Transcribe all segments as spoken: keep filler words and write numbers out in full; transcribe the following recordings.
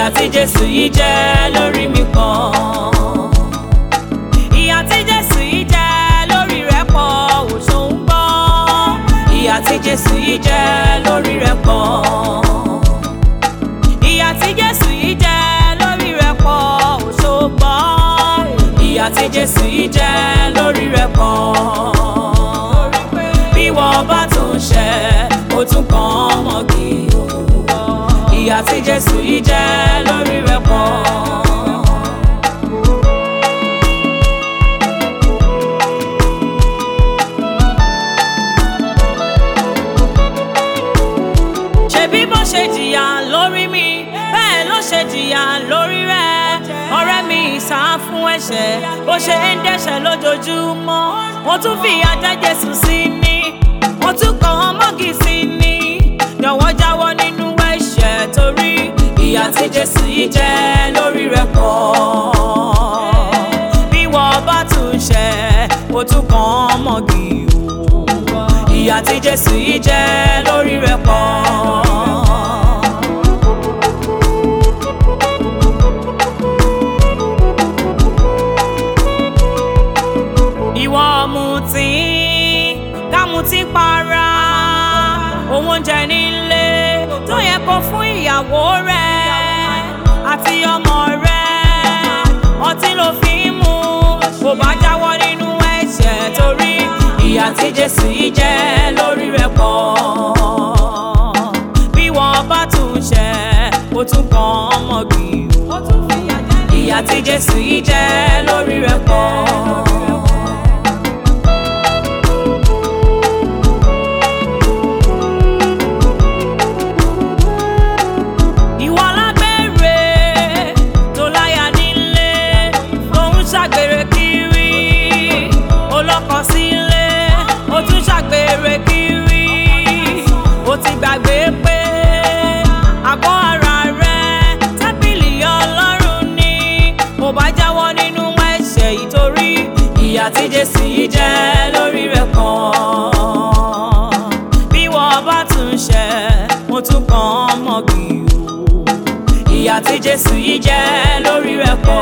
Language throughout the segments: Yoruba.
ìyà tí Jésù yìí jẹ́ lórí mi pọ̀. Ìyà tí Jésù yìí jẹ́ lórí rẹ̀ pọ̀, ò ṣó ń gbọ́. Ìyà tí Jésù yìí jẹ́ lórí rẹ̀ pọ̀. Ìyà tí Jésù yìí jẹ́ lórí rẹ̀ pọ̀, ò ṣó gbọ́. Ìyà tí Jésù yìí jẹ́ lórí rẹ̀ pọ̀. Bí wọ́n bá tún ṣẹ̀, ó tún kàn mọ́gi. Ìyà tí Jésù yìí jẹ́ lórí rẹ̀ pọ̀. Ṣebí bó ṣe jìyà lórí mi, bẹ́ẹ̀ ló ṣe jìyà lórí rẹ̀. Ọ̀rẹ́ mi sá fún ẹ̀ṣẹ̀, bó ṣe ń dẹ́ṣẹ̀ lójoojúmọ́. Mo tún fìyà jẹ Jésù sí ni, mo tún kàn mọ́gi sí ni. Jọ̀wọ́ jáwọ́ nínú ẹ̀ṣẹ̀ torí ìyà tí Jésù yìí jẹ́ lórí rẹ̀ pọ̀. Bí wọ́n bá tún ṣẹ̀, ó tún kàn mọ́gi o. Ìyà tí Jésù yìí jẹ́ lórí rẹ̀ pọ̀. Ìwọ ọ̀mùtí, kámutí para, owó oúnjẹ nílé tó yẹ kó fún ìyàwó rẹ̀ àti ọmọ rẹ̀, ọtí ló fi ń mu. Kò bá jáwọ́ nínú ẹ̀ṣẹ̀ torí ìyà tí Jésù yìí jẹ́ lórí rẹ̀ pọ̀. Bí wọ́n bá tún ṣẹ̀, ó tún kàn mọ́gi o. Ìyà tí Jésù yìí jẹ́ lórí rẹ̀ pọ̀. Ti gbàgbé pé àgọ́ ara rẹ̀ tẹ́ḿpìlì Ọlọ́run ni. Mo bá jáwọ́ nínú ẹ̀ṣẹ̀ yìí torí ìyà tí Jésù yìí jẹ́ lórí rẹ̀ pọ̀. Bí wọ́n bá tún ṣẹ̀, mo tún kàn mọ́gi o. Ìyà tí Jésù yìí jẹ́ lórí rẹ̀ pọ̀.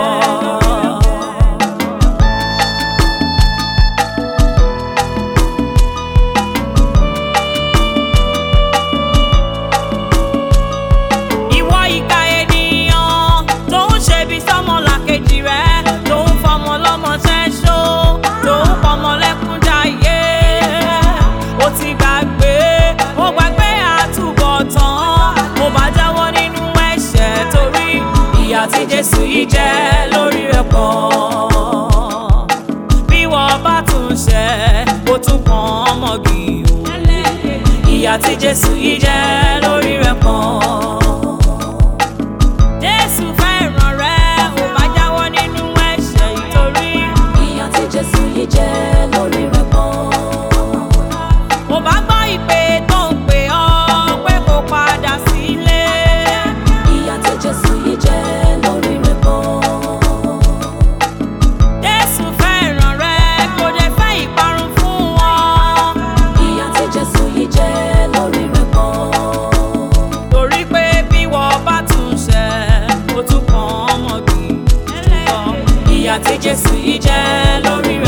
Ìyà tí Jésù yìí jẹ́ lórí rẹ̀ pọ̀. Bí wọ́n bá tún ṣẹ̀, ó tún kàn mọ́gi o. Ìyà tí Jésù yìí jẹ́ lórí rẹ̀ pọ̀. Jésù fẹ́ràn rẹ, ò bá jáwọ́ nínú ẹ̀ṣẹ̀ yìí torí ìyà tí Jésù yìí jẹ́ lórí rẹ̀ pọ̀. Mo bá gbọ́ ìpè tó ń pè ọ́ pé kó padà sílé. Ìyà tí Jésù yìí jẹ́ lórí rẹ̀ pọ̀. Jésù fẹ́ràn rẹ, kò dẹ̀ fẹ́ ìparun fún wọn. Ìyà tí Jésù yìí jẹ́ lórí rẹ̀ pọ̀. Torí pé bí wọ́n bá tún ṣẹ̀, ó tún kàn mọ́gi. Ìyà tí Jésù yìí jẹ́ lórí rẹ̀ pọ̀.